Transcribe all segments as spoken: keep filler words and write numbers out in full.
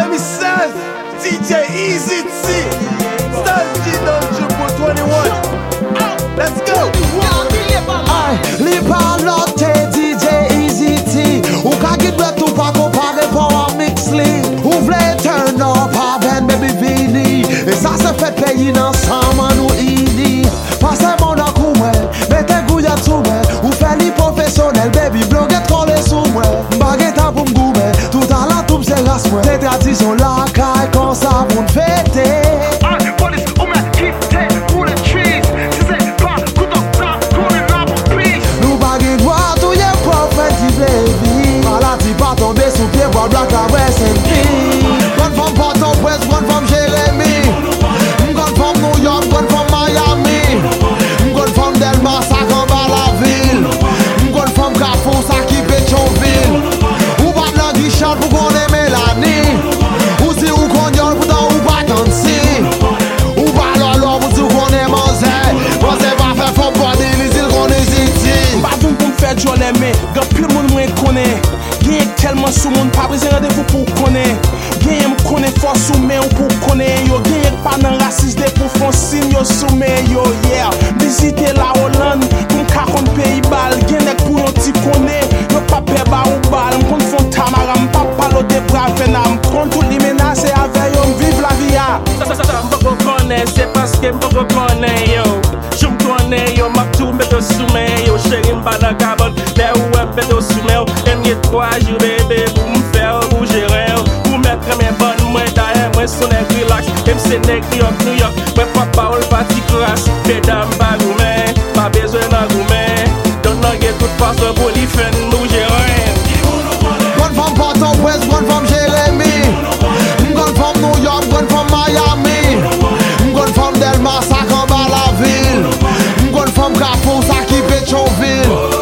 me says D J Easy T, Star G Triple twenty-one. Let's go. Aïe, li parlotte D J Easy T. Ou ka git wè tou pa kompare Power Mix li. Ou vle turn up aven baby vini. E sa se fet peyi nan saman nou ini. Pase mon an kou mwen, mette gouya sou mwen. Ou fè li profesyonel, baby bloget kole sou mwen. Baget a pou mgoume, tout an la toum se ras mwen. Te tradisyon la kay kon sa pou n'fete. Tombe sou pied, bois black la West and P. Gun from Port-au-Prince, gun from Jeremy. Gun from New York, gun from Miami. Gun from Delmas, sa kan ba la ville. Gun from Carrefour, sa ki Pétionville. Ou bat nan Guichard pou konen Mélanie. Ou si ou kon yon pou dan ou bat ansi. Ou bat lolo pou si ou konen Manzé. Manzé va fè fòm body, li zil konen Ziti. Badoun pou m'fè jolè me, gè pil moun mwen konen. Genye tellement sous moun pa prese rendez-vous pour connaître. Genye m connaît force sous men ou pour connaître yo. Genye pas nan raciste de pour fon signe yo sous men yo. Yeah, visiter la Hollande pour m ka kon pays bal. Genye pour yon ti connaît. Yo pa pe ba ou bal. M kon fon tamara m pa palo de brave na. M kon tout li menace avec yo m vive la via. Ça ça ça m poko connaît, c'est parce que m poko connaît yo. J'm connaît yo, m ap tou mette sous men yo. Chéri m ba nan carbone, le ou m mette sous men yo. M'y trois jours bébé pour me faire bouger pour mettre mes bonnes moi derrière moi son relax même c'est nègre New York moi papa ou le parti classe mesdames pas gourmet pas besoin d'un gourmet donne non get toute façon pour lui faire bouger. Gun from Port-au-Prince, gun from Jeremy. Gun from New York, gun from Miami. Gun from Delmas, sa kan ba la ville. Gun from Carrefour, sa ki Pétionville.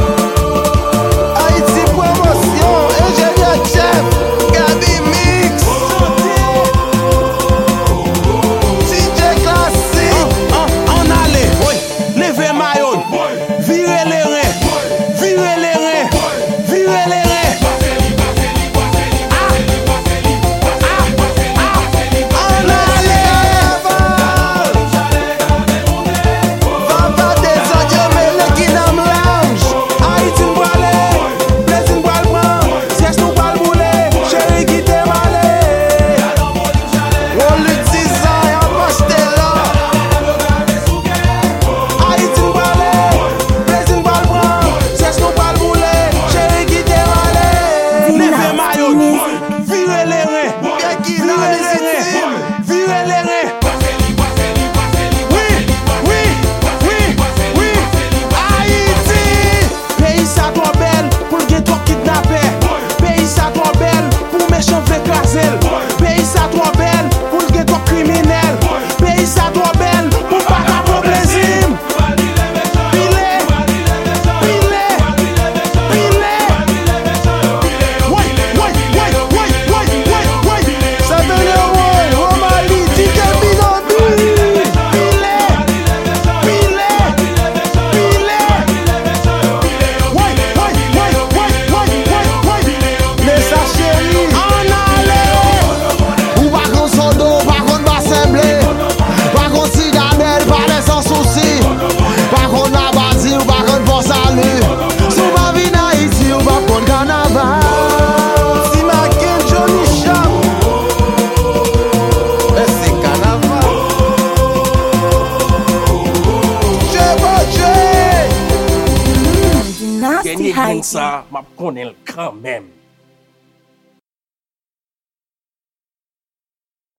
Genye gen sa, map konen quand même.